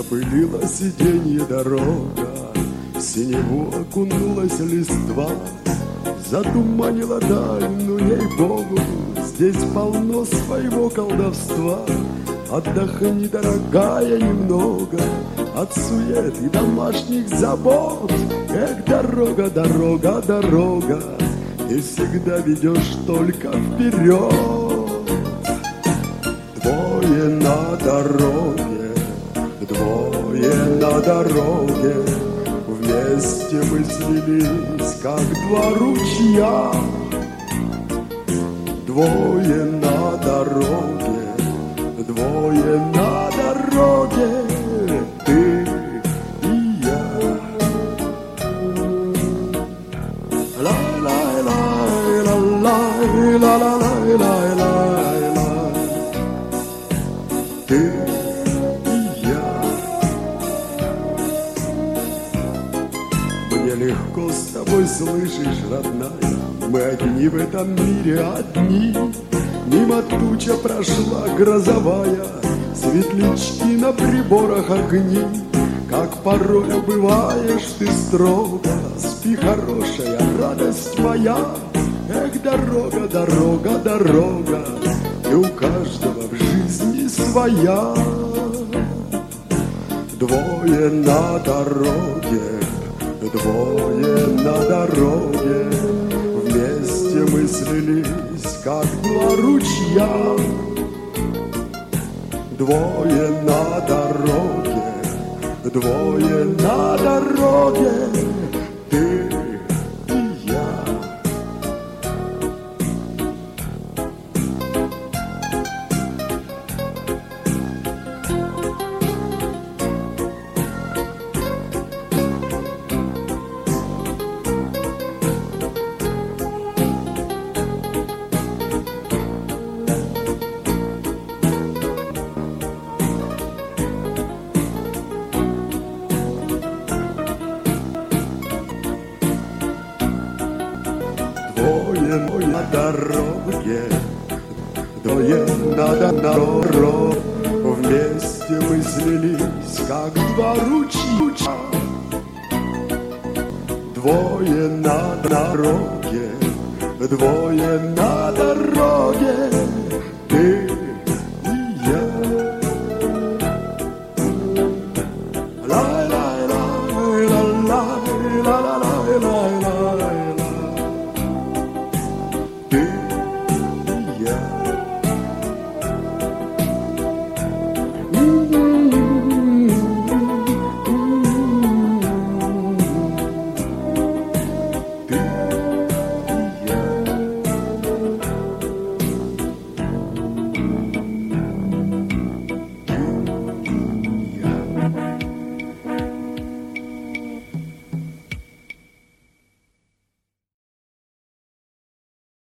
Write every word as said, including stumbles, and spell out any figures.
Запылила сиденье дорога, в синеву окунулась листва, затуманила даль, ну ей-богу, здесь полно своего колдовства. Отдохни, дорогая, немного от сует и домашних забот. Эх, дорога, дорога, дорога, и всегда ведешь только вперед. Двое на дороге, двое на дороге, вместе мы слились, как два ручья. Двое на дороге, двое на дороге, ты и я. Ла-ла-ла-ла-ла-ла-ла-ла-ла-ла. Ты и я. Мне легко с тобой, слышишь, родная, мы одни в этом мире, одни. Мимо туча прошла грозовая, светлячки на приборах огни. Как порой убываешь ты строго, спи, хорошая, радость моя. Эх, дорога, дорога, дорога, и у каждого в жизни своя. Двое на дороге, двое на дороге, вместе мы слились, как два ручья. Двое на дороге, двое на дороге, ты и я. Двое на дороге, двое на дороге, вместе мы слились, как два ручья. Двое на дороге, двое на дороге, ты